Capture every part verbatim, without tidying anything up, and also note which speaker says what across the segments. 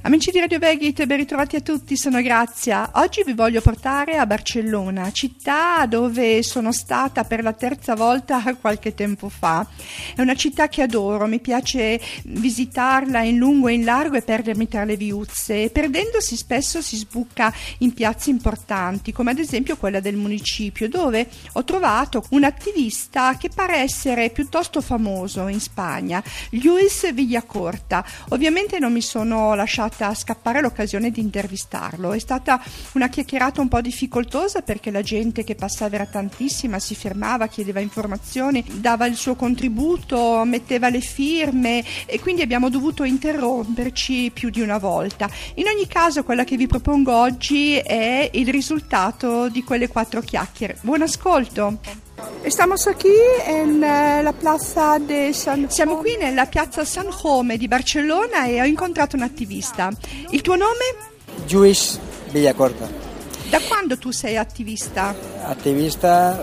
Speaker 1: Amici di Radio Vegit, ben ritrovati a tutti, sono Grazia. Oggi vi voglio portare a Barcellona, città dove sono stata per la terza volta qualche tempo fa. È una città che adoro, mi piace visitarla in lungo e in largo e perdermi tra le viuzze. Perdendosi spesso si sbuca in piazze importanti, come ad esempio quella del municipio, dove ho trovato un attivista che pare essere piuttosto famoso in Spagna, Lluís Villacorta. Ovviamente non mi sono lasciata a scappare l'occasione di intervistarlo. È stata una chiacchierata un po' difficoltosa perché la gente che passava era tantissima, si fermava, chiedeva informazioni, dava il suo contributo, metteva le firme e quindi abbiamo dovuto interromperci più di una volta. In ogni caso, quella che vi propongo oggi è il risultato di quelle quattro chiacchiere. Buon ascolto. Estamos aquí en la plaza de San... Siamo qui nella piazza San Jome di Barcellona e ho incontrato un attivista. Il tuo nome?
Speaker 2: Lluís Villacorta.
Speaker 1: Da quando tu sei attivista?
Speaker 2: Attivista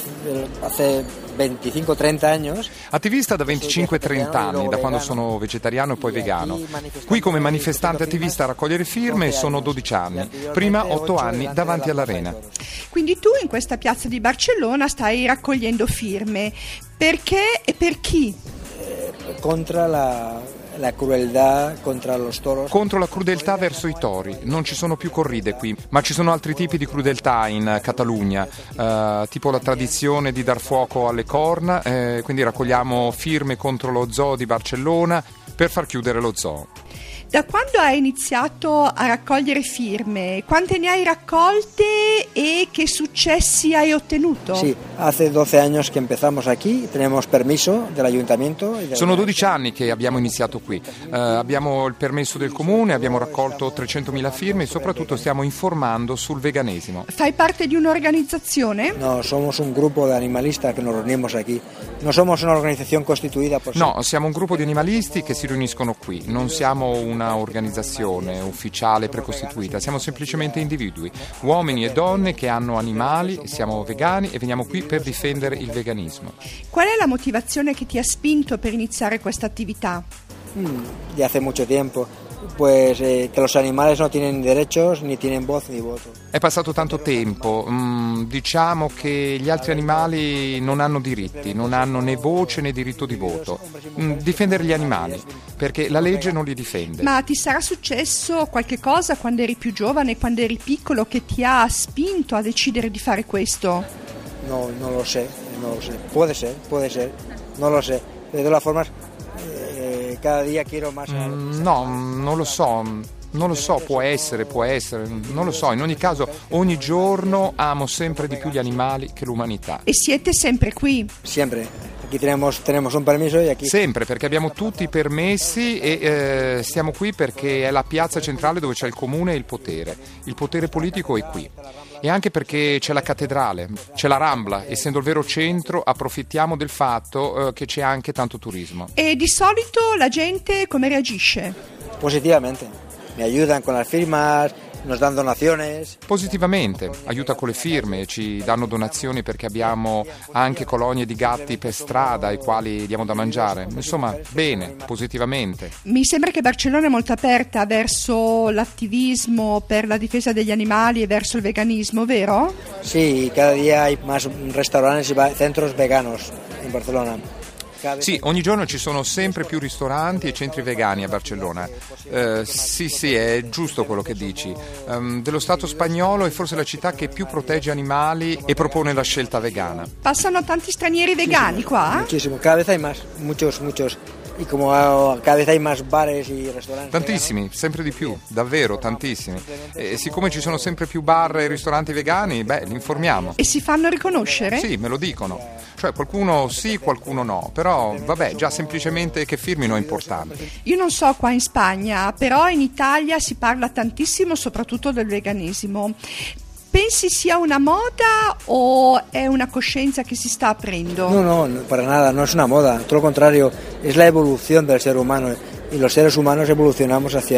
Speaker 2: hace venticinque trenta anni.
Speaker 3: Attivista da venticinque trenta anni, da quando sono vegetariano e poi vegano. Qui come manifestante attivista a raccogliere firme sono dodici anni, prima otto anni davanti all'Arena.
Speaker 1: Quindi tu in questa piazza di Barcellona stai raccogliendo firme. Perché e per chi?
Speaker 2: Contro la... la crudeltà contro lo toros.
Speaker 3: Contro la crudeltà verso i tori. Non ci sono più corride qui, ma ci sono altri tipi di crudeltà in Catalogna, eh, tipo la tradizione di dar fuoco alle corna, eh, quindi raccogliamo firme contro lo zoo di Barcellona per far chiudere lo zoo.
Speaker 1: Da quando hai iniziato a raccogliere firme, quante ne hai raccolte e che successi hai ottenuto?
Speaker 2: Sì, hace doce anni che empezamos aquí, tenemos permiso dell'ayuntamiento.
Speaker 3: Sono dodici anni che abbiamo iniziato qui, uh, abbiamo il permesso del comune, abbiamo raccolto trecentomila firme e soprattutto stiamo informando sul veganesimo.
Speaker 1: Fai parte di un'organizzazione?
Speaker 2: No, somos un gruppo di animalisti che nos reunimos aquí. Non somos una organizzazione costituita por...
Speaker 3: No, siamo un gruppo di animalisti che si riuniscono qui, non siamo un una organizzazione ufficiale precostituita, siamo semplicemente individui, uomini e donne che hanno animali, siamo vegani e veniamo qui per difendere il veganismo.
Speaker 1: Qual è la motivazione che ti ha spinto per iniziare questa attività?
Speaker 2: Mm, de hace mucho tiempo. Pues eh, que los animales no tienen derechos, ni tienen voz ni voto.
Speaker 3: È passato tanto tempo, mm, diciamo che gli altri animali non hanno diritti, non hanno né voce né diritto di voto. Mm, difendere gli animali, perché la legge non li difende.
Speaker 1: Ma ti sarà successo qualche cosa quando eri più giovane, quando eri piccolo, che ti ha spinto a decidere di fare questo?
Speaker 2: No, non lo sé, non lo sé. Puede ser, puede ser, non lo sé. De todas formas, cada día quiero más.
Speaker 3: Mm, no, non lo so, non lo so, può essere, può essere, non lo so. In ogni caso, ogni giorno amo sempre di più gli animali che l'umanità.
Speaker 1: E siete sempre qui?
Speaker 2: Sempre. Aquí tenemos, tenemos un permesso e aquí...
Speaker 3: Sempre, perché abbiamo tutti i permessi e eh, stiamo qui perché è la piazza centrale dove c'è il comune e il potere. Il potere politico è qui. E anche perché c'è la cattedrale, c'è la Rambla, essendo il vero centro approfittiamo del fatto eh, che c'è anche tanto turismo.
Speaker 1: E di solito la gente come reagisce?
Speaker 2: Positivamente, mi aiutano con le firme, nos dan donaciones.
Speaker 3: Positivamente, aiuta con le firme, ci danno donazioni perché abbiamo anche colonie di gatti per strada ai quali diamo da mangiare. Insomma, bene, positivamente.
Speaker 1: Mi sembra che Barcellona è molto aperta verso l'attivismo per la difesa degli animali e verso il veganismo, vero?
Speaker 2: Sì, cada día hay más restaurantes y centros veganos in Barcelona.
Speaker 3: Sì, ogni giorno ci sono sempre più ristoranti e centri vegani a Barcellona. Eh, sì, sì, è giusto quello che dici. Um, dello Stato spagnolo è forse la città che più protegge animali e propone la scelta vegana.
Speaker 1: Passano tanti stranieri vegani qua?
Speaker 2: Muchísimo, cada vez hay más, muchos, muchos. E come cada vez hay más bares e ristoranti.
Speaker 3: Tantissimi, sempre di più, davvero tantissimi. E siccome ci sono sempre più bar e ristoranti vegani, beh, li informiamo.
Speaker 1: E si fanno riconoscere?
Speaker 3: Sì, me lo dicono. Cioè qualcuno sì, qualcuno no, però vabbè, già semplicemente che firmino è importante.
Speaker 1: Io non so qua in Spagna, però in Italia si parla tantissimo soprattutto del veganesimo. Pensi sia una moda o è una coscienza che si sta aprendo?
Speaker 2: No, no, para nada, no es una moda, todo lo contrario, es la evolución del ser humano y los seres humanos evolucionamos hacia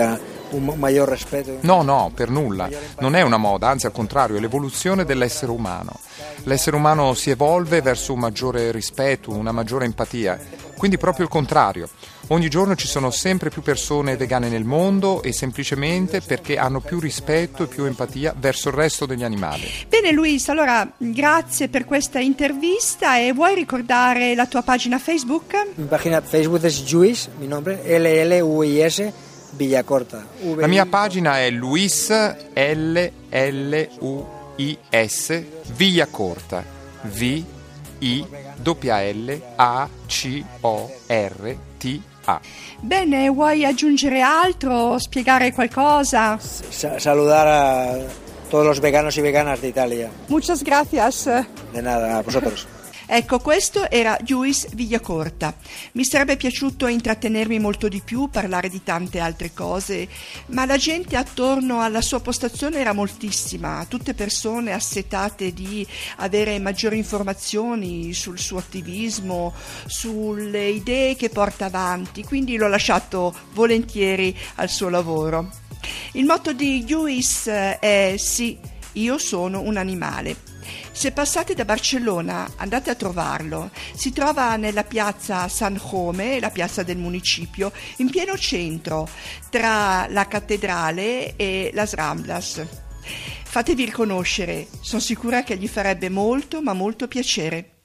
Speaker 2: un maggior rispetto?
Speaker 3: No, no, per nulla. Non è una moda, anzi al contrario, è l'evoluzione dell'essere umano. L'essere umano si evolve verso un maggiore rispetto, una maggiore empatia. Quindi proprio il contrario. Ogni giorno ci sono sempre più persone vegane nel mondo e semplicemente perché hanno più rispetto e più empatia verso il resto degli animali.
Speaker 1: Bene Luis, allora grazie per questa intervista e vuoi ricordare la tua pagina Facebook?
Speaker 2: Mi pagina Facebook è Luis, mi nome è L L U I S Villacorta.
Speaker 3: La mia pagina è Luis L L U I S Villacorta. V I L L A C O R T A.
Speaker 1: Bene, vuoi aggiungere altro, spiegare qualcosa?
Speaker 2: Sa- saludar a todos los veganos y veganas de Italia.
Speaker 1: Muchas gracias.
Speaker 2: De nada, a vosotros.
Speaker 1: Ecco, questo era Luis Villacorta. Mi sarebbe piaciuto intrattenermi molto di più, parlare di tante altre cose, ma la gente attorno alla sua postazione era moltissima, tutte persone assetate di avere maggiori informazioni sul suo attivismo, sulle idee che porta avanti, quindi l'ho lasciato volentieri al suo lavoro. Il motto di Luis è sì, io sono un animale. Se passate da Barcellona andate a trovarlo, si trova nella piazza San Jome, la piazza del municipio, in pieno centro, tra la cattedrale e las Ramblas. Fatevi riconoscere, sono sicura che gli farebbe molto ma molto piacere.